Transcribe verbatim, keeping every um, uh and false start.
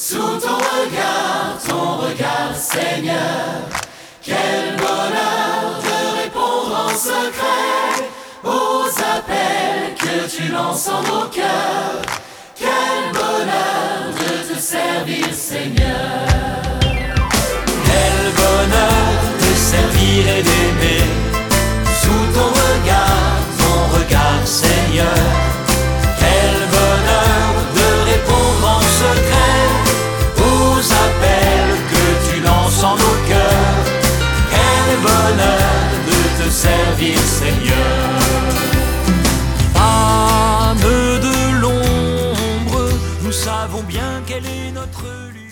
Sous ton regard, ton regard, Seigneur, quel bonheur de répondre en secret aux appels que tu lances en nos cœurs. Quel bonheur de te servir, Seigneur. Quel bonheur de servir et d'aimer. Sous ton regard, ton regard, Seigneur. Quel bonheur de répondre en secret aux appels que tu lances en nos cœurs. Quel bonheur de te servir, Seigneur. Âme de l'ombre, nous savons bien quelle est notre lutte.